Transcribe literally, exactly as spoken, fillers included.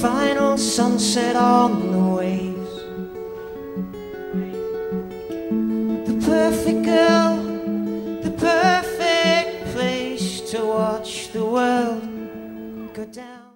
final sunset on the waves. The perfect girl, the perfect place to watch the world go down.